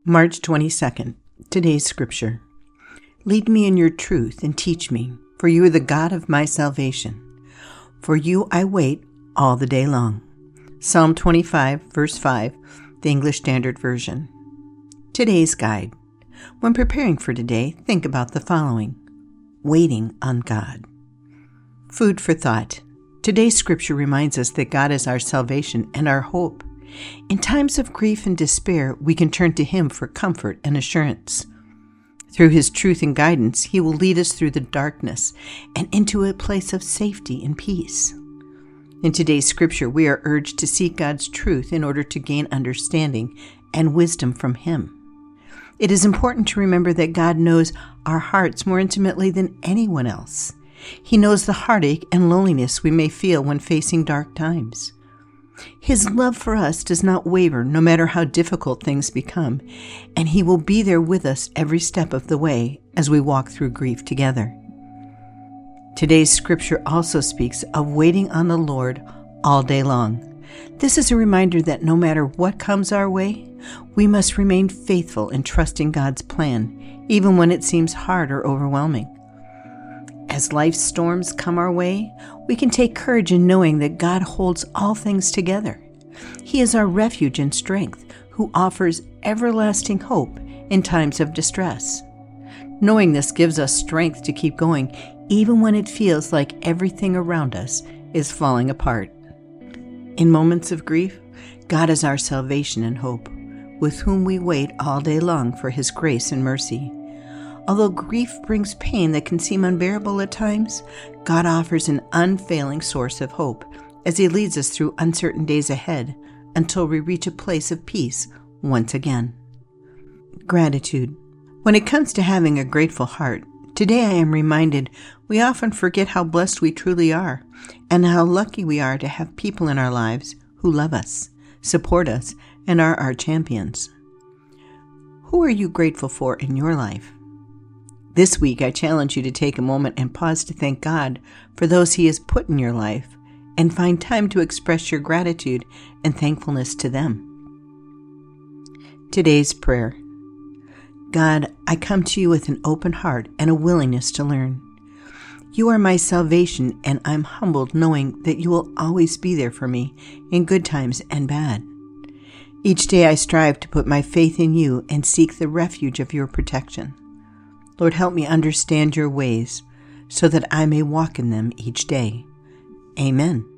March 22nd. Today's scripture. Lead me in your truth and teach me, for you are the God of my salvation. For you I wait all the day long. Psalm 25, verse 5, the English Standard Version. Today's guide. When preparing for today, think about the following. Waiting on God. Food for thought. Today's scripture reminds us that God is our salvation and our hope. In times of grief and despair, we can turn to Him for comfort and assurance. Through His truth and guidance, He will lead us through the darkness and into a place of safety and peace. In today's scripture, we are urged to seek God's truth in order to gain understanding and wisdom from Him. It is important to remember that God knows our hearts more intimately than anyone else. He knows the heartache and loneliness we may feel when facing dark times. His love for us does not waver no matter how difficult things become, and He will be there with us every step of the way as we walk through grief together. Today's scripture also speaks of waiting on the Lord all day long. This is a reminder that no matter what comes our way, we must remain faithful in trusting God's plan, even when it seems hard or overwhelming. As life's storms come our way, we can take courage in knowing that God holds all things together. He is our refuge and strength, who offers everlasting hope in times of distress. Knowing this gives us strength to keep going, even when it feels like everything around us is falling apart. In moments of grief, God is our salvation and hope, with whom we wait all day long for His grace and mercy. Although grief brings pain that can seem unbearable at times, God offers an unfailing source of hope as He leads us through uncertain days ahead until we reach a place of peace once again. Gratitude. When it comes to having a grateful heart, today I am reminded we often forget how blessed we truly are and how lucky we are to have people in our lives who love us, support us, and are our champions. Who are you grateful for in your life? This week, I challenge you to take a moment and pause to thank God for those He has put in your life and find time to express your gratitude and thankfulness to them. Today's prayer. God, I come to you with an open heart and a willingness to learn. You are my salvation, and I'm humbled knowing that you will always be there for me in good times and bad. Each day I strive to put my faith in you and seek the refuge of your protection. Lord, help me understand your ways so that I may walk in them each day. Amen.